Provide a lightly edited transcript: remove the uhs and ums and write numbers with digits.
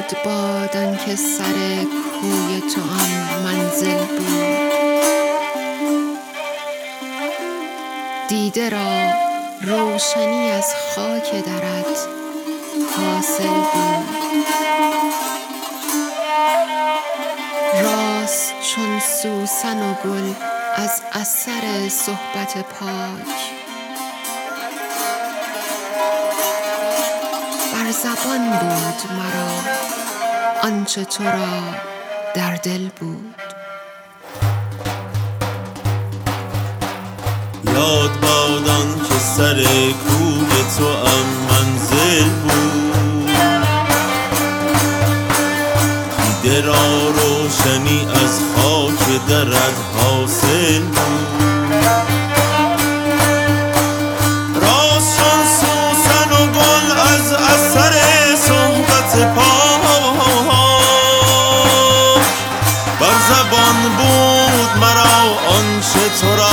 یاد باد آنکه سر کوی تو آن منزل بود. دیده را روشنی از خاک درت حاصل بود. راست چون سوسن و گل از اثر صحبت پاک، بر زبان بود مرا آنچه تو را در دل بود. یاد باد آنکه سر کوی تو ام منزل بود. دیده را روشنی از خاک درت حاصل بود. راست چون سوسن و گل از اثر صحبت پاک، بر زبان بود مرا آنچه تو را